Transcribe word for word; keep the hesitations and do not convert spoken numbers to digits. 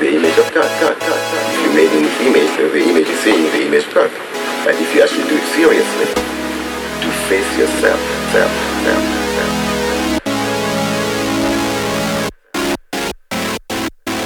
the image of God. God, God, God. If you made in His image, then the image is seeing the image of God. But if you actually do it seriously, to face yourself, self, self.